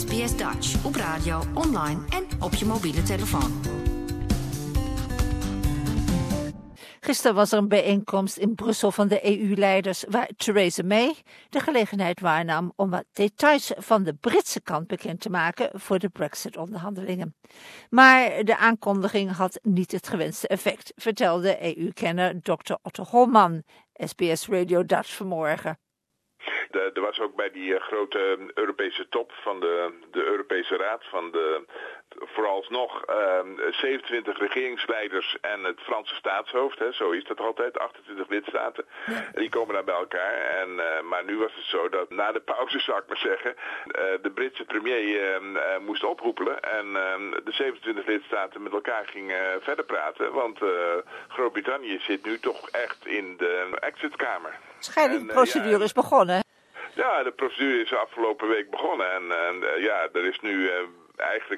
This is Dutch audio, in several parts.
SBS Dutch op radio, online en op je mobiele telefoon. Gisteren was er een bijeenkomst in Brussel van de EU-leiders waar Theresa May de gelegenheid waarnam om wat details van de Britse kant bekend te maken voor de Brexit-onderhandelingen. Maar de aankondiging had niet het gewenste effect, vertelde EU-kenner Dr. Otto Holman, SBS Radio Dutch vanmorgen. Er was ook bij die grote Europese top van de Europese Raad van vooralsnog 27 regeringsleiders en het Franse staatshoofd, zo is dat altijd, 28 lidstaten. Ja. Die komen daar bij elkaar. Maar nu was het zo dat na de pauze, zou ik maar zeggen, de Britse premier moest oproepelen en de 27 lidstaten met elkaar gingen verder praten, want Groot-Brittannië zit nu toch echt in de exitkamer. Waarschijnlijk de procedure is begonnen. Ja, de procedure is afgelopen week begonnen en er is nu eigenlijk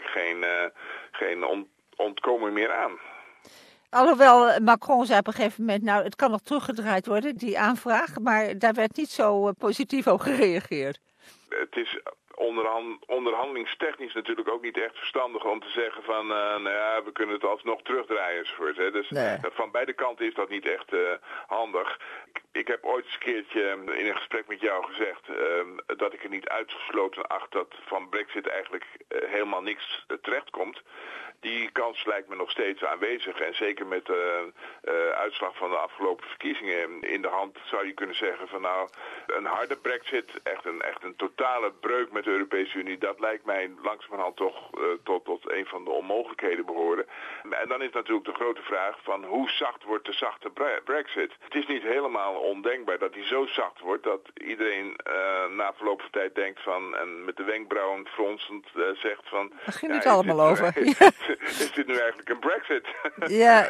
geen ontkomen meer aan. Alhoewel Macron zei op een gegeven moment, nou, het kan nog teruggedraaid worden, die aanvraag, maar daar werd niet zo positief op gereageerd. Het is onderhandelingstechnisch natuurlijk ook niet echt verstandig om te zeggen van, we kunnen het alsnog terugdraaien enzovoort. Hè. Dus van beide kanten is dat niet echt handig. Ik heb ooit eens een keertje in een gesprek met jou gezegd dat ik er niet uitgesloten acht dat van Brexit eigenlijk helemaal niks terechtkomt. Die kans lijkt me nog steeds aanwezig en zeker met de uitslag van de afgelopen verkiezingen in de hand zou je kunnen zeggen van nou, een harde Brexit, echt een totale breuk met de Europese Unie, dat lijkt mij langzamerhand toch tot een van de onmogelijkheden behoren. En dan is natuurlijk de grote vraag van hoe zacht wordt de zachte Brexit. Het is niet helemaal ondenkbaar dat die zo zacht wordt dat iedereen na verloop van tijd denkt van en met de wenkbrauwen fronsend zegt van... Daar ging het allemaal over. Is dit nu eigenlijk een Brexit? Ja.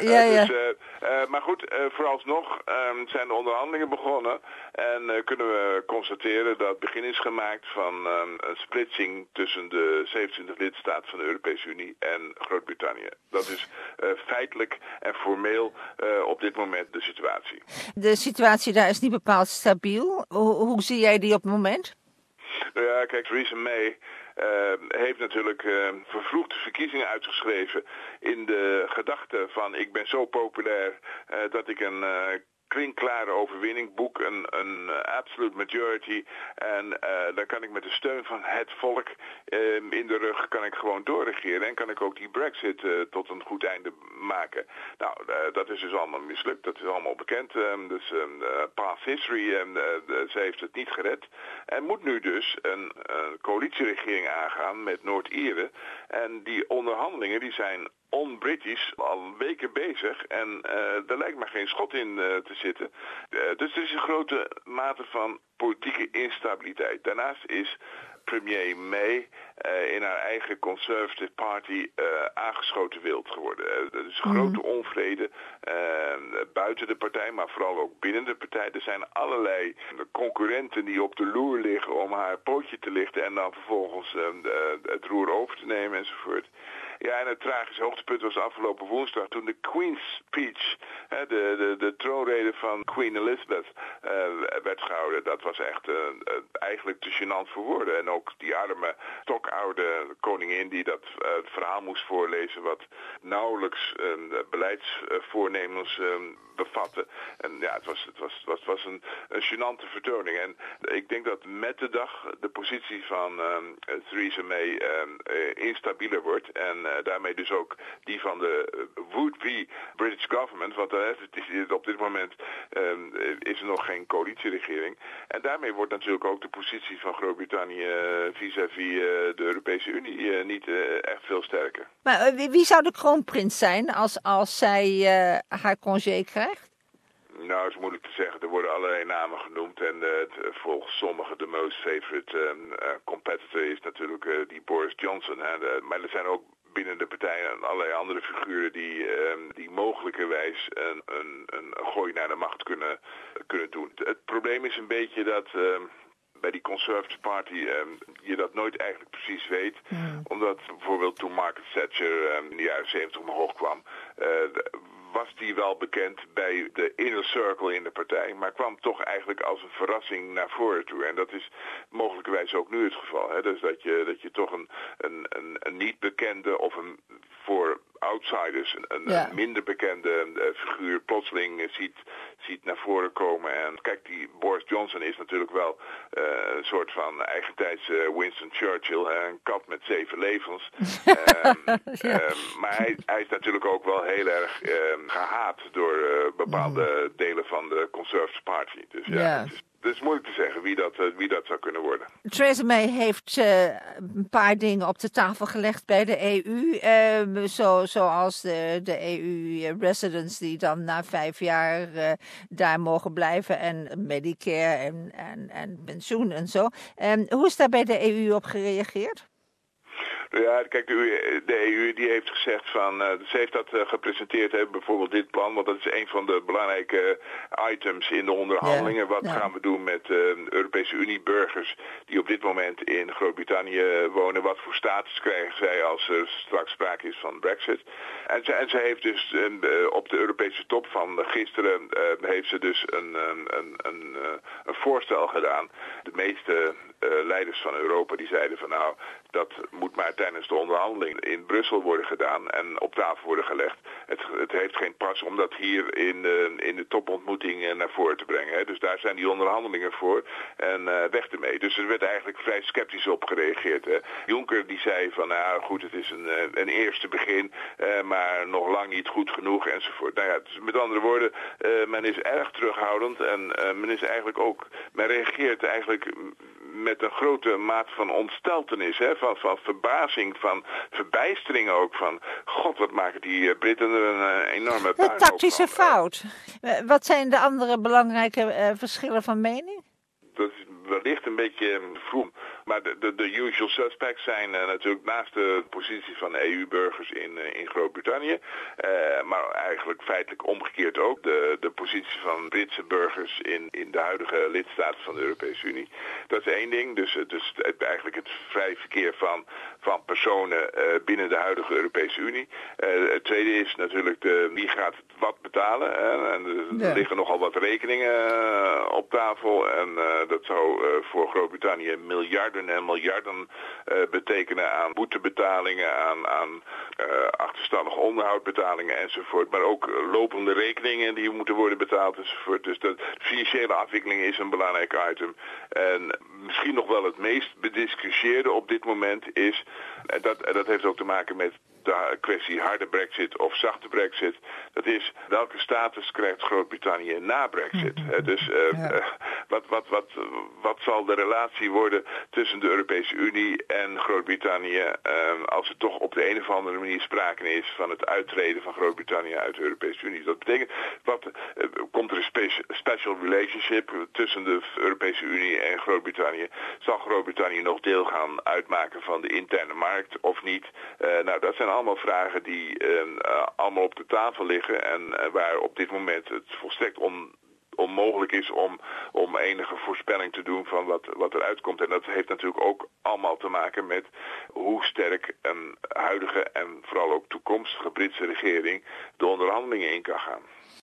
Maar goed, vooralsnog zijn de onderhandelingen begonnen en kunnen we constateren dat begin is gemaakt van een splitsing tussen de 27 lidstaten van de Europese Unie en Groot-Brittannië. Dat is feitelijk en formeel op dit moment de situatie. De situatie daar is niet bepaald stabiel. Hoe zie jij die op het moment? Nou ja, kijk, Theresa May heeft natuurlijk vervroegde verkiezingen uitgeschreven in de gedachte van ik ben zo populair dat ik een klinkklare overwinning boek, een absolute majority en dan kan ik met de steun van het volk in de rug kan ik gewoon doorregeren en kan ik ook die Brexit tot een goed einde maken. Nou, dat is dus allemaal mislukt, dat is allemaal bekend, dus past history, ze heeft het niet gered en moet nu dus een coalitieregering aangaan met Noord-Ierse en die onderhandelingen die zijn on-British al weken bezig en er lijkt maar geen schot in te zitten. Dus er is een grote mate van politieke instabiliteit. Daarnaast is premier May in haar eigen Conservative Party aangeschoten wild geworden. Er is grote onvrede buiten de partij, maar vooral ook binnen de partij. Er zijn allerlei concurrenten die op de loer liggen om haar pootje te lichten en dan vervolgens het roer over te nemen enzovoort. Ja, en het tragische hoogtepunt was afgelopen woensdag toen de Queen's Speech, de troonrede van Queen Elizabeth, werd gehouden. Dat was echt eigenlijk te gênant voor woorden. En ook die arme, stokoude koningin die dat verhaal moest voorlezen wat nauwelijks beleidsvoornemens bevatte. En ja, het was een gênante vertoning. En ik denk dat met de dag de positie van Theresa May instabieler wordt en daarmee dus ook die van de would-be British government, want op dit moment is er nog geen coalitieregering. En daarmee wordt natuurlijk ook de positie van Groot-Brittannië vis-à-vis de Europese Unie niet echt veel sterker. Maar wie zou de kroonprins zijn als zij haar congé krijgt? Nou, dat is moeilijk te zeggen. Er worden allerlei namen genoemd en volgens sommigen de most favorite competitor is natuurlijk die Boris Johnson. Maar er zijn ook binnen de partij en allerlei andere figuren die mogelijkerwijs een gooi naar de macht kunnen doen. Het probleem is een beetje dat bij die Conservative Party je dat nooit eigenlijk precies weet. Omdat bijvoorbeeld toen Margaret Thatcher in de jaren 70 omhoog kwam, was die wel bekend bij de inner circle in de partij, maar kwam toch eigenlijk als een verrassing naar voren toe. En dat is mogelijkerwijs ook nu het geval. Hè? Dus dat je toch een niet bekende of een voor outsiders een minder bekende figuur plotseling ziet naar voren komen. En kijk, die Boris Johnson is natuurlijk wel een soort van eigentijds Winston Churchill, een kat met 7 levens. Maar hij is natuurlijk ook wel heel erg gehaat door bepaalde delen van de Conservative Party. Dus het is moeilijk te zeggen wie dat zou kunnen worden. Theresa May heeft een paar dingen op de tafel gelegd bij de EU. Zoals de EU-residents die dan na 5 jaar daar mogen blijven. En Medicare en pensioen en zo. Hoe is daar bij de EU op gereageerd? Ja, kijk, de EU die heeft gezegd ze heeft dat gepresenteerd, bijvoorbeeld dit plan, want dat is een van de belangrijke items in de onderhandelingen. Wat gaan we doen met Europese Unie-burgers die op dit moment in Groot-Brittannië wonen? Wat voor status krijgen zij als er straks sprake is van Brexit? En ze heeft dus op de Europese top van gisteren heeft ze dus een voorstel gedaan. De meeste leiders van Europa die zeiden van nou, dat moet maar tijdens de onderhandeling in Brussel worden gedaan en op tafel worden gelegd. Het heeft geen pas om dat hier in de topontmoeting naar voren te brengen. Hè. Dus daar zijn die onderhandelingen voor en weg ermee. Dus er werd eigenlijk vrij sceptisch op gereageerd. Hè. Juncker die zei van nou goed, het is een eerste begin, maar nog lang niet goed genoeg enzovoort. Nou ja, dus met andere woorden, men is erg terughoudend en men reageert eigenlijk met een grote mate van ontsteltenis, hè, van verbazing, van verbijstering ook, van god, wat maken die Britten er een enorme puinhoop van. Een tactische fout. Wat zijn de andere belangrijke verschillen van mening? Dat is wellicht een beetje vroeg. Maar de usual suspects zijn natuurlijk naast de positie van EU-burgers in Groot-Brittannië. Maar eigenlijk feitelijk omgekeerd ook de positie van Britse burgers in de huidige lidstaten van de Europese Unie. Dat is één ding. Dus eigenlijk het vrij verkeer van personen binnen de huidige Europese Unie. Het tweede is natuurlijk wie gaat wat betalen. En er liggen nogal wat rekeningen op tafel. En dat zou voor Groot-Brittannië miljarden en miljarden betekenen aan boetebetalingen, aan achterstallige onderhoudbetalingen enzovoort. Maar ook lopende rekeningen die moeten worden betaald enzovoort. Dus de financiële afwikkeling is een belangrijk item. En misschien nog wel het meest bediscussieerde op dit moment is, en dat heeft ook te maken met de kwestie harde Brexit of zachte Brexit. Dat is welke status krijgt Groot-Brittannië na Brexit. Dus wat zal de relatie worden tussen de Europese Unie en Groot-Brittannië als er toch op de een of andere manier sprake is van het uittreden van Groot-Brittannië uit de Europese Unie. Dat betekent, komt er een special relationship tussen de Europese Unie en Groot-Brittannië? Zal Groot-Brittannië nog deel gaan uitmaken van de interne markt of niet? Nou, dat zijn allemaal vragen die allemaal op de tafel liggen en waar op dit moment het volstrekt onmogelijk is om enige voorspelling te doen van wat er uitkomt. En dat heeft natuurlijk ook allemaal te maken met hoe sterk een huidige en vooral ook toekomstige Britse regering de onderhandelingen in kan gaan.